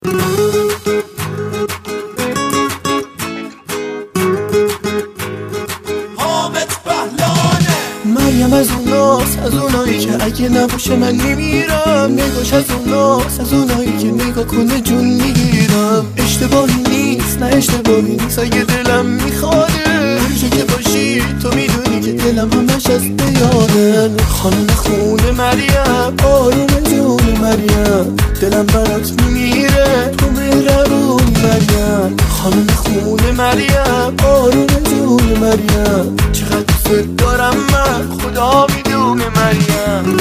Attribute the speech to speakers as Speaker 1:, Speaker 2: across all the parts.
Speaker 1: مریم از اون ناس، از اونایی که اگه نباشه من میمیرم. نگاش از اون ناس، از اونایی که نگاه کنه جون میگیرم. اشتباهی نیست، نه اشتباهی نیست اگه دلم میخواده. هر جا که باشی تو میدونی که دلم همش از بیاره. خانم خونه مریم، آروم جون مریم، دلم برات میمیره، تو مهربونی مریم. خانم خونه مریم، آروم جون مریم، چقدر دوست دارم من، خدا میدونه مریم.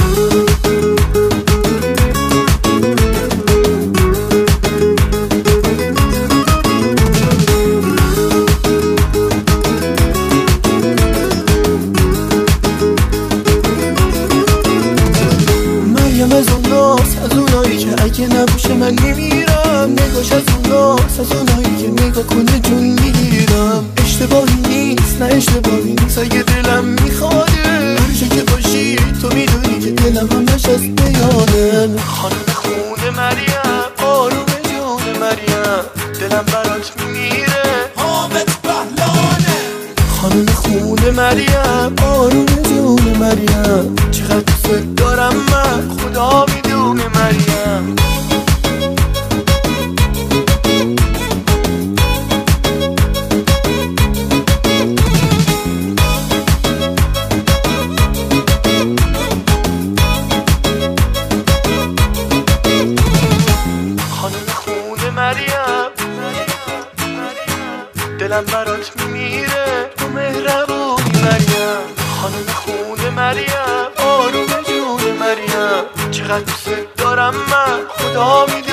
Speaker 1: از اون ناس، از اونایی که اگه نباشه من میمیرم. نگاش از اون ناس، از اونایی که نگاه کنه جون میگیرم. اشتباهی نیست، نه اشتباهی نیست اگه دلم میخواده. هر جا که باشی تو میدونی که دلم همش از بیانه. خانم خونه مریم، آروم جون مریم، دلم برات میمیره، حامد بهلانه. خانم خونه مریم، آروم جون مریم، چقدر دوست دارم من، خدا میدونه مریم. خانم خونه مریم، دلم برات میمیره، تو مهربونی مریم. خانم خونه مریم، آروم جون مریم، چقدر دوست دارم من، خدا میدونه.